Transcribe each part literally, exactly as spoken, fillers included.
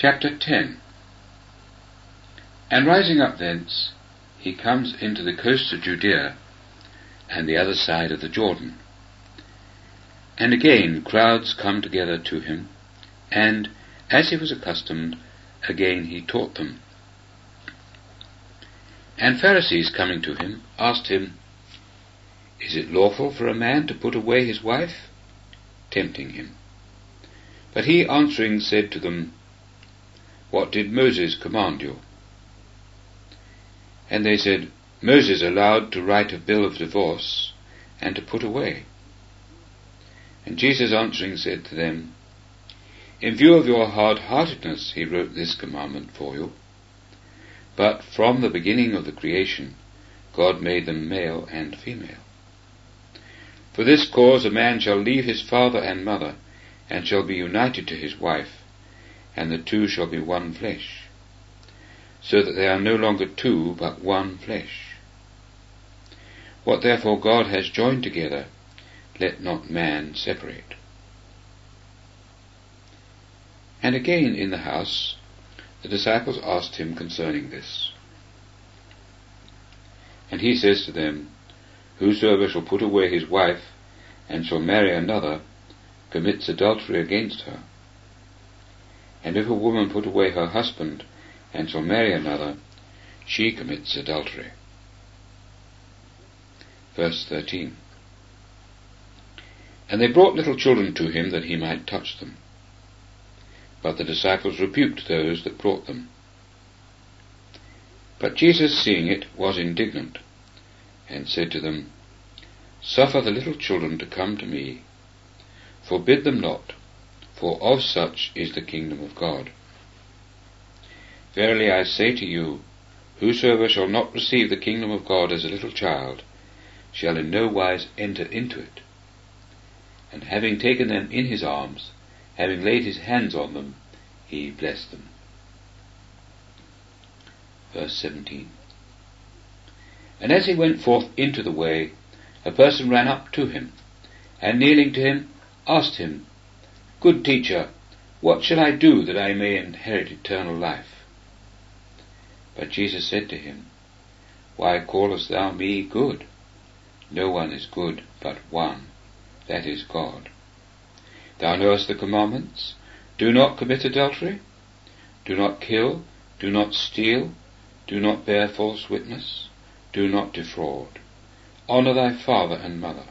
Chapter ten. And rising up thence, he comes into the coasts of Judea, and the other side of the Jordan. And again crowds come together to him, and, as he was accustomed, again he taught them. And Pharisees coming to him asked him, Is it lawful for a man to put away his wife? Tempting him. But he answering said to them, What did Moses command you? And they said, Moses allowed to write a bill of divorce, and to put away. And Jesus answering said to them, In view of your hard-heartedness he wrote this commandment for you. But from the beginning of the creation God made them male and female. For this cause a man shall leave his father and mother, and shall be united to his wife, and the two shall be one flesh, so that they are no longer two, but one flesh. What therefore God has joined together, let not man separate. And again in the house, the disciples asked him concerning this. And he says to them, Whosoever shall put away his wife, and shall marry another, commits adultery against her. And if a woman put away her husband, and shall marry another, she commits adultery. Verse thirteen. And they brought little children to him, that he might touch them. But the disciples rebuked those that brought them. But Jesus, seeing it, was indignant, and said to them, Suffer the little children to come to me, forbid them not, for of such is the kingdom of God. Verily I say to you, whosoever shall not receive the kingdom of God as a little child, shall in no wise enter into it. And having taken them in his arms, having laid his hands on them, he blessed them. Verse seventeen. And as he went forth into the way, a person ran up to him, and kneeling to him, asked him, Good teacher, what shall I do that I may inherit eternal life? But Jesus said to him, Why callest thou me good? No one is good but one, that is God. Thou knowest the commandments. Do not commit adultery. Do not kill. Do not steal. Do not bear false witness. Do not defraud. Honour thy father and mother.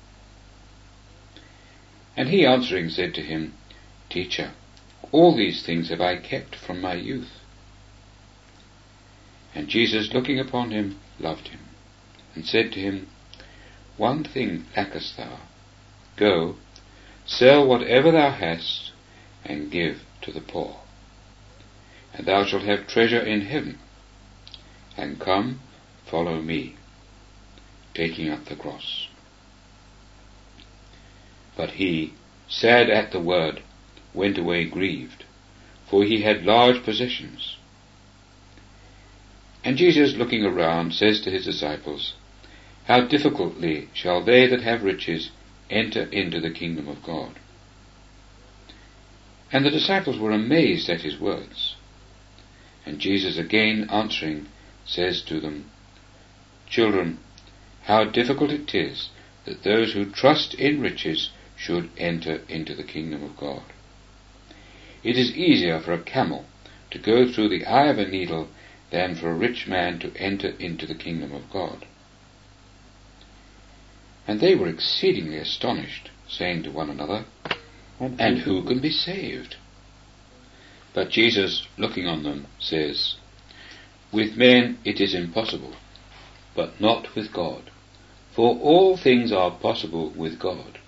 And he answering said to him, Teacher, all these things have I kept from my youth. And Jesus, looking upon him, loved him, and said to him, One thing lackest thou. Go, sell whatever thou hast, and give to the poor, and thou shalt have treasure in heaven. And come, follow me, taking up the cross. But he, sad at the word, went away grieved, for he had large possessions. And Jesus, looking around, says to his disciples, How difficultly shall they that have riches enter into the kingdom of God? And the disciples were amazed at his words. And Jesus, again answering, says to them, Children, how difficult it is that those who trust in riches should enter into the kingdom of God. It is easier for a camel to go through the eye of a needle than for a rich man to enter into the kingdom of God. And they were exceedingly astonished, saying to one another, And who can be saved? But Jesus, looking on them, says, With men it is impossible, but not with God, for all things are possible with God.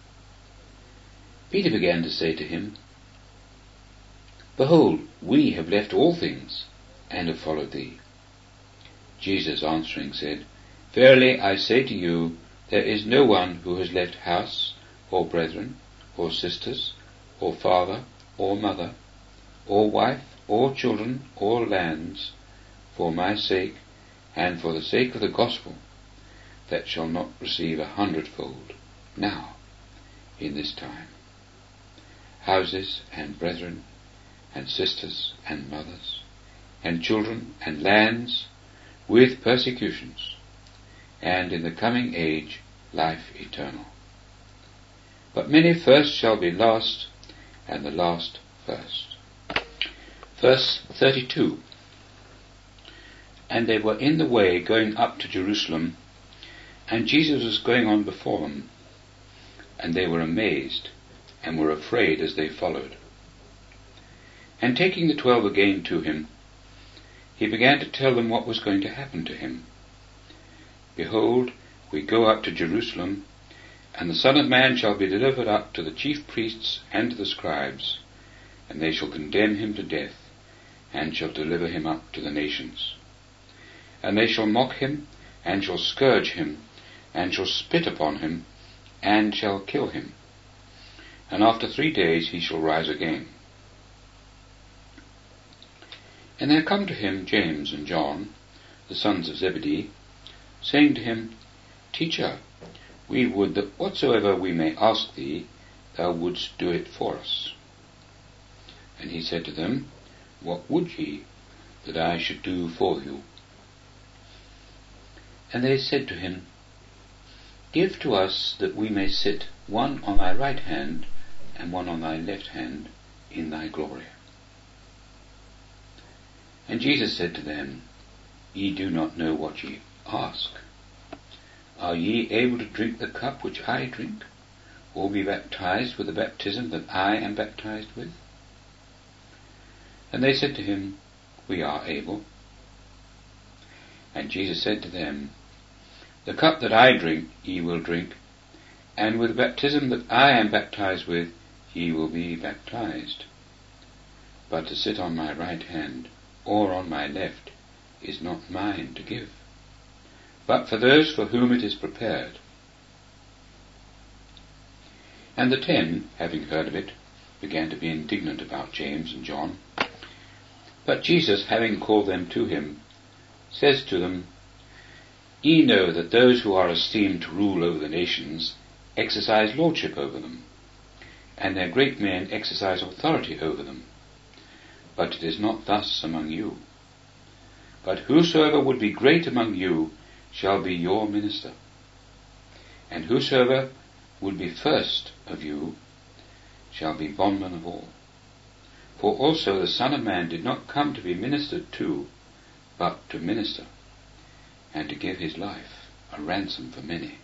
Peter began to say to him, Behold, we have left all things, and have followed thee. Jesus answering said, Verily I say to you, there is no one who has left house, or brethren, or sisters, or father, or mother, or wife, or children, or lands, for my sake, and for the sake of the gospel, that shall not receive a hundredfold, now, in this time, houses, and brethren, and sisters and mothers, and children and lands, with persecutions, and in the coming age life eternal. But many first shall be last, and the last first. Verse thirty-two. And they were in the way going up to Jerusalem, and Jesus was going on before them, and they were amazed, and were afraid as they followed. And taking the twelve again to him, he began to tell them what was going to happen to him. Behold, we go up to Jerusalem, and the Son of Man shall be delivered up to the chief priests and to the scribes, and they shall condemn him to death, and shall deliver him up to the nations. And they shall mock him, and shall scourge him, and shall spit upon him, and shall kill him. And after three days he shall rise again. And there come to him James and John, the sons of Zebedee, saying to him, Teacher, we would that whatsoever we may ask thee, thou wouldst do it for us. And he said to them, What would ye that I should do for you? And they said to him, Give to us that we may sit one on thy right hand, and one on thy left hand, in thy glory. And Jesus said to them, Ye do not know what ye ask. Are ye able to drink the cup which I drink, or be baptized with the baptism that I am baptized with? And they said to him, We are able. And Jesus said to them, The cup that I drink ye will drink, and with the baptism that I am baptized with ye will be baptized. But to sit on my right hand or on my left is not mine to give, but for those for whom it is prepared. And the ten, having heard of it, began to be indignant about James and John. But Jesus, having called them to him, says to them, Ye know that those who are esteemed to rule over the nations exercise lordship over them, and their great men exercise authority over them. But it is not thus among you. But whosoever would be great among you shall be your minister. And whosoever would be first of you shall be bondman of all. For also the Son of Man did not come to be ministered to, but to minister, and to give his life a ransom for many.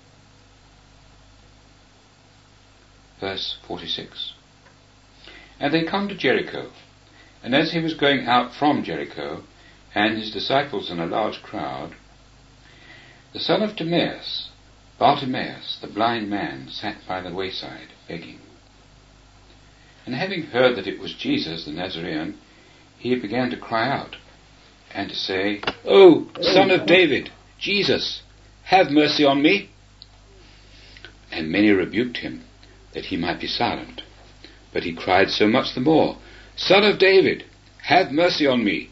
Verse forty-six. And they come to Jericho, and as he was going out from Jericho, and his disciples and a large crowd, the son of Timaeus, Bartimaeus, the blind man, sat by the wayside, begging. And having heard that it was Jesus the Nazarene, he began to cry out, and to say, O Son of David, Jesus, have mercy on me. And many rebuked him, that he might be silent. But he cried so much the more, Son of David, have mercy on me.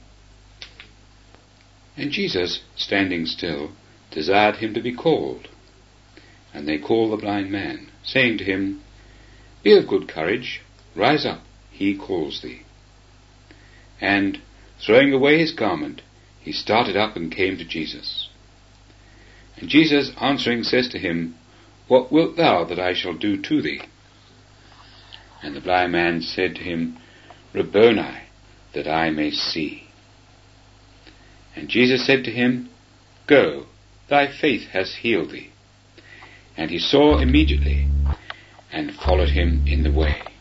And Jesus, standing still, desired him to be called. And they called the blind man, saying to him, Be of good courage, rise up, he calls thee. And, throwing away his garment, he started up and came to Jesus. And Jesus answering says to him, What wilt thou that I shall do to thee? And the blind man said to him, Rabboni, that I may see. And Jesus said to him, Go, thy faith has healed thee. And he saw immediately, and followed him in the way.